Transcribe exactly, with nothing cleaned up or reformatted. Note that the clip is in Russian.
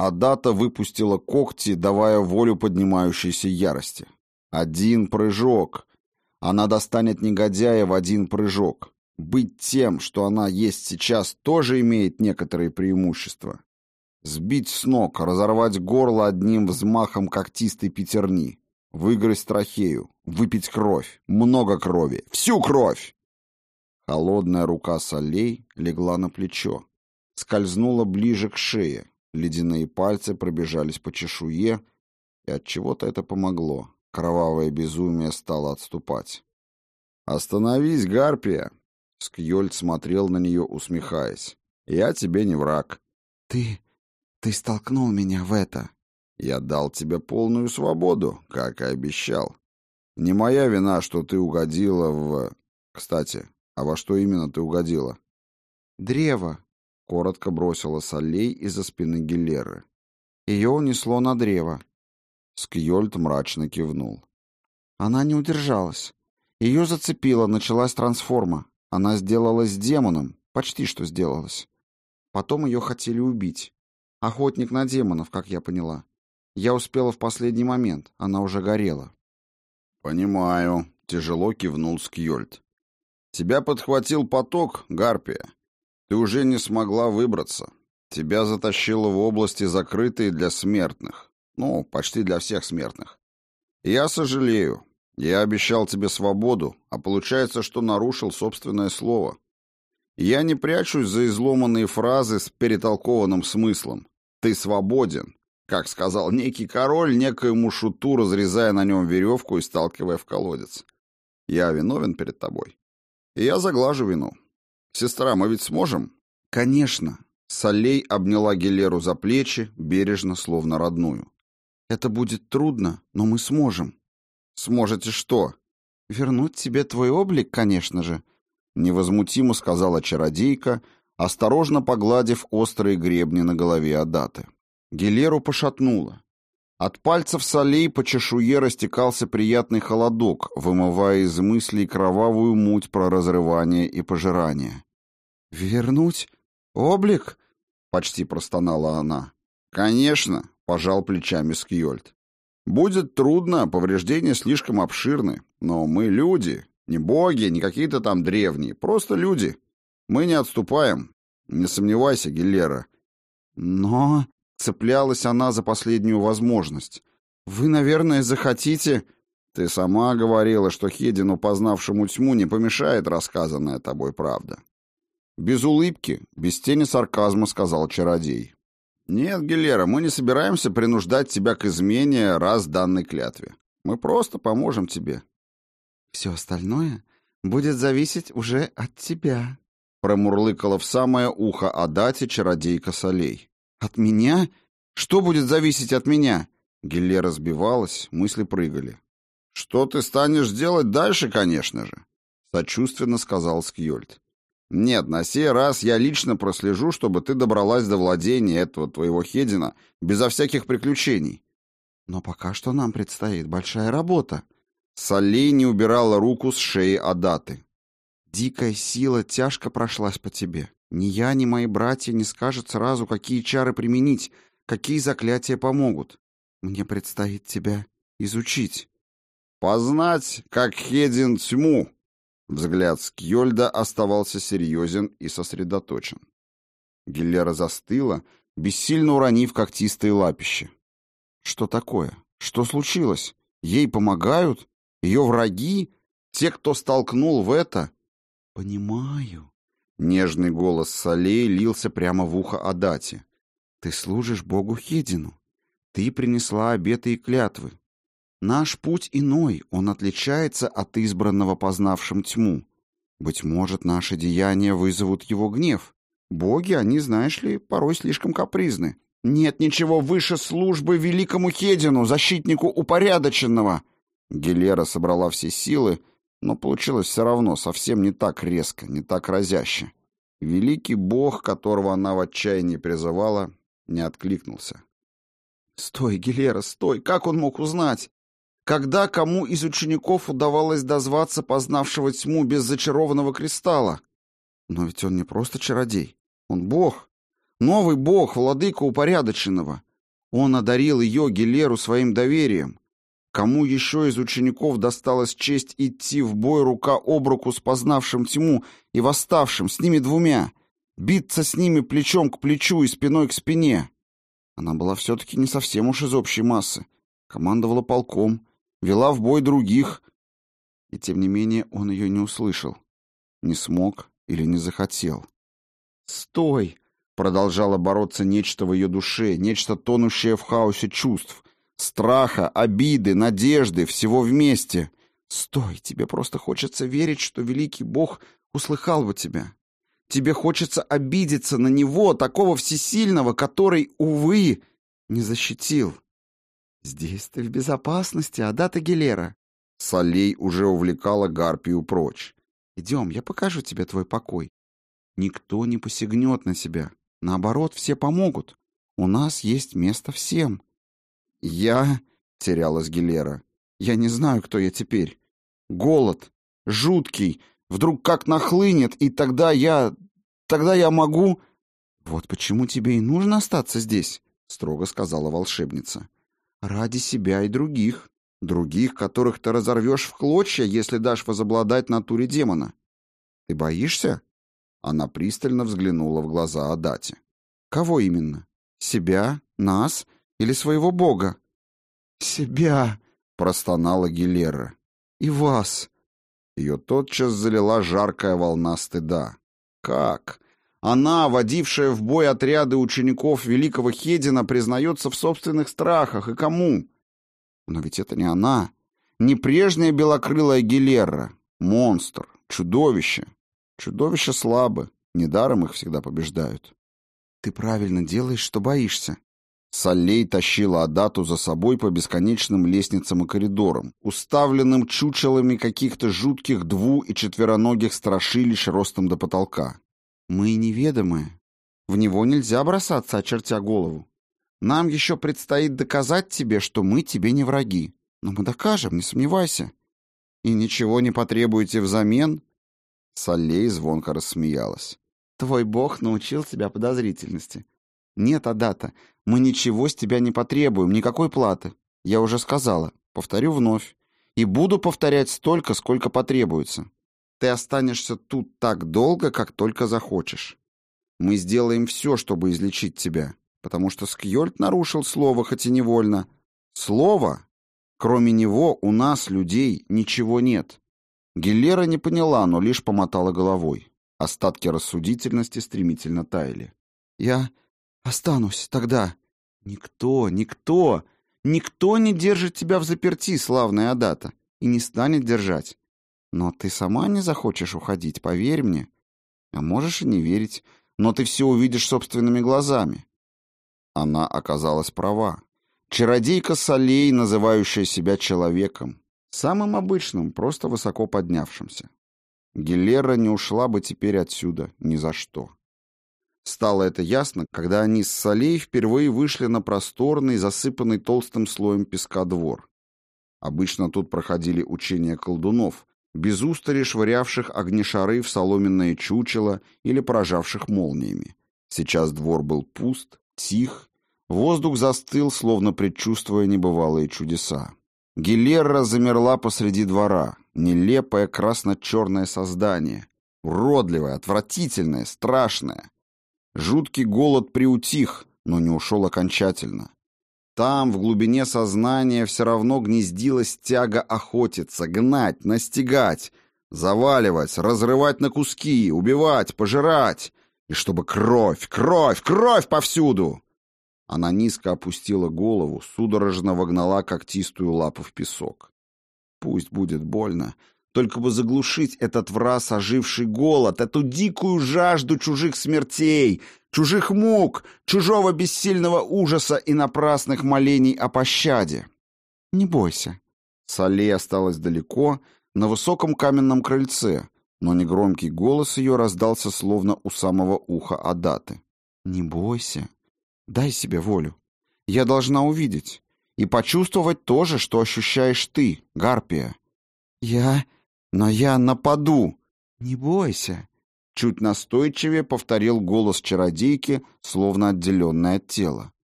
Адата выпустила когти, давая волю поднимающейся ярости. Один прыжок. Она достанет негодяя в один прыжок. Быть тем, что она есть сейчас, тоже имеет некоторые преимущества. Сбить с ног, разорвать горло одним взмахом когтистой пятерни, выгрызть трахею, выпить кровь, много крови, всю кровь. Холодная рука Солей легла на плечо, скользнула ближе к шее, ледяные пальцы пробежались по чешуе, и от чего-то это помогло. Кровавое безумие стало отступать. «Остановись, Гарпия!» Скьольд смотрел на нее, усмехаясь. «Я тебе не враг». «Ты... ты столкнул меня в это». «Я дал тебе полную свободу, как и обещал. Не моя вина, что ты угодила в... Кстати, а во что именно ты угодила?» «Древо», — коротко бросила Солей из-за спины Гилеры. «Ее унесло на древо». Скьольд мрачно кивнул. «Она не удержалась. Ее зацепило, началась трансформа. Она сделалась демоном, почти что сделалась. Потом ее хотели убить. Охотник на демонов, как я поняла. Я успела в последний момент, она уже горела». «Понимаю», — тяжело кивнул Скьольд. «Тебя подхватил поток, Гарпия. Ты уже не смогла выбраться. Тебя затащило в области, закрытые для смертных. Ну, почти для всех смертных. Я сожалею. Я обещал тебе свободу, а получается, что нарушил собственное слово. Я не прячусь за изломанные фразы с перетолкованным смыслом. Ты свободен, как сказал некий король некоему шуту, разрезая на нем веревку и сталкивая в колодец. Я виновен перед тобой. И я заглажу вину. Сестра, мы ведь сможем?» «Конечно». Солей обняла Гилеру за плечи, бережно, словно родную. «Это будет трудно, но мы сможем». «Сможете что?» «Вернуть тебе твой облик, конечно же», — невозмутимо сказала чародейка, осторожно погладив острые гребни на голове Адаты. Гилеру пошатнуло. От пальцев Солей по чешуе растекался приятный холодок, вымывая из мыслей кровавую муть про разрывание и пожирание. «Вернуть облик?» — почти простонала она. «Конечно», — пожал плечами Скьольд. «Будет трудно, повреждения слишком обширны, но мы люди, не боги, не какие-то там древние, просто люди. Мы не отступаем. Не сомневайся, Гилера». «Но...» — цеплялась она за последнюю возможность. «Вы, наверное, захотите...» «Ты сама говорила, что Хедину, познавшему тьму, не помешает рассказанная тобой правда». Без улыбки, без тени сарказма сказал чародей. «Нет, Гилера, мы не собираемся принуждать тебя к измене раз данной клятве. Мы просто поможем тебе». «Все остальное будет зависеть уже от тебя», — промурлыкала в самое ухо Адате чародейка Солей. «От меня? Что будет зависеть от меня?» Гилера сбивалась, мысли прыгали. «Что ты станешь делать дальше, конечно же», — сочувственно сказал Скьольд. «Нет, на сей раз я лично прослежу, чтобы ты добралась до владения этого твоего Хедина безо всяких приключений». «Но пока что нам предстоит большая работа». Солей не убирала руку с шеи Адаты. «Дикая сила тяжко прошлась по тебе. Ни я, ни мои братья не скажут сразу, какие чары применить, какие заклятия помогут. Мне предстоит тебя изучить». «Познать, как Хедин, тьму». Взгляд Скьольда оставался серьезен и сосредоточен. Гилера застыла, бессильно уронив когтистые лапищи. «Что такое? Что случилось? Ей помогают? Ее враги? Те, кто столкнул в это?» «Понимаю». Нежный голос Солей лился прямо в ухо Адате. «Ты служишь богу Хедину. Ты принесла обеты и клятвы. Наш путь иной, он отличается от избранного, познавшим тьму. Быть может, наши деяния вызовут его гнев. Боги, они, знаешь ли, порой слишком капризны. Нет ничего выше службы великому Хедину, защитнику упорядоченного». Гилера собрала все силы, но получилось все равно совсем не так резко, не так разяще. Великий бог, которого она в отчаянии призывала, не откликнулся. «Стой, Гилера, стой! Как он мог узнать? Когда кому из учеников удавалось дозваться познавшего тьму без зачарованного кристалла? Но ведь он не просто чародей. Он бог. Новый бог, владыка упорядоченного. Он одарил ее, Гилеру, своим доверием. Кому еще из учеников досталась честь идти в бой рука об руку с познавшим тьму и восставшим, с ними двумя, биться с ними плечом к плечу и спиной к спине? Она была все-таки не совсем уж из общей массы. Командовала полком, вела в бой других. И тем не менее он ее не услышал. Не смог или не захотел. «Стой!» — продолжало бороться нечто в ее душе, нечто тонущее в хаосе чувств. Страха, обиды, надежды, всего вместе. «Стой! Тебе просто хочется верить, что великий Бог услыхал бы тебя. Тебе хочется обидеться на Него, такого всесильного, который, увы, не защитил. Здесь ты в безопасности, Адата Гилера». Салей уже увлекала Гарпию прочь. «Идем, я покажу тебе твой покой. Никто не посягнет на тебя. Наоборот, все помогут. У нас есть место всем». «Я...» — терялась Гилера. «Я не знаю, кто я теперь. Голод. Жуткий. Вдруг как нахлынет, и тогда я... Тогда я могу...» «Вот почему тебе и нужно остаться здесь», — строго сказала волшебница. «Ради себя и других. Других, которых ты разорвешь в клочья, если дашь возобладать натуре демона. Ты боишься?» Она пристально взглянула в глаза Адате. «Кого именно? Себя? Нас? Или своего бога?» «Себя!» — простонала Гилера. «И вас!» Ее тотчас залила жаркая волна стыда. «Как? Она, водившая в бой отряды учеников великого Хедина, признается в собственных страхах. И кому? Но ведь это не она. Не прежняя белокрылая Гилера. Монстр. Чудовище. Чудовища слабы. Недаром их всегда побеждают. Ты правильно делаешь, что боишься». Салей тащила Адату за собой по бесконечным лестницам и коридорам, уставленным чучелами каких-то жутких дву- и четвероногих страшилищ ростом до потолка. «Мы неведомые. В него нельзя бросаться, очертя голову. Нам еще предстоит доказать тебе, что мы тебе не враги. Но мы докажем, не сомневайся. И ничего не потребуете взамен?» Салей звонко рассмеялась. «Твой бог научил тебя подозрительности. Нет, Адата, мы ничего с тебя не потребуем, никакой платы. Я уже сказала, повторю вновь. И буду повторять столько, сколько потребуется. Ты останешься тут так долго, как только захочешь. Мы сделаем все, чтобы излечить тебя, потому что Скьольд нарушил слово, хоть и невольно. Слово? Кроме него у нас, людей, ничего нет». Гилера не поняла, но лишь помотала головой. Остатки рассудительности стремительно таяли. «Я останусь тогда». «Никто, никто, никто не держит тебя в заперти, славная Адата, и не станет держать. Но ты сама не захочешь уходить, поверь мне. А можешь и не верить, но ты все увидишь собственными глазами». Она оказалась права. Чародейка Салей, называющая себя человеком, самым обычным, просто высоко поднявшимся. Гилера не ушла бы теперь отсюда ни за что. Стало это ясно, когда они с Салей впервые вышли на просторный, засыпанный толстым слоем песка двор. Обычно тут проходили учения колдунов, без устали швырявших огнешары в соломенное чучело или поражавших молниями. Сейчас двор был пуст, тих, воздух застыл, словно предчувствуя небывалые чудеса. Гилера замерла посреди двора, нелепое красно-черное создание, уродливое, отвратительное, страшное. Жуткий голод приутих, но не ушел окончательно. Там, в глубине сознания, все равно гнездилась тяга охотиться, гнать, настигать, заваливать, разрывать на куски, убивать, пожирать. И чтобы кровь, кровь, кровь повсюду! Она низко опустила голову, судорожно вогнала когтистую лапу в песок. Пусть будет больно, только бы заглушить этот враз оживший голод, эту дикую жажду чужих смертей, чужих мук, чужого бессильного ужаса и напрасных молений о пощаде. «Не бойся». Салей осталась далеко, на высоком каменном крыльце, но негромкий голос ее раздался словно у самого уха Адаты. «Не бойся. Дай себе волю. Я должна увидеть и почувствовать то же, что ощущаешь ты, Гарпия». «Я... но я нападу». «Не бойся», — чуть настойчивее повторил голос чародейки, словно отделенный от тела.